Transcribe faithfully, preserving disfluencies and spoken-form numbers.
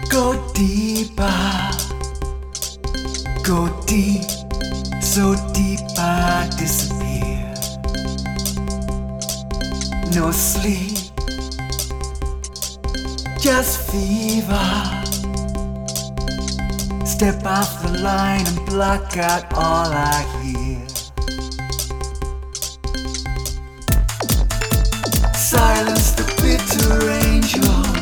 Go deeper, go deep, so deep I disappear. No sleep, just fever. Step off the line and block out all I hear. Silence the bitter angel.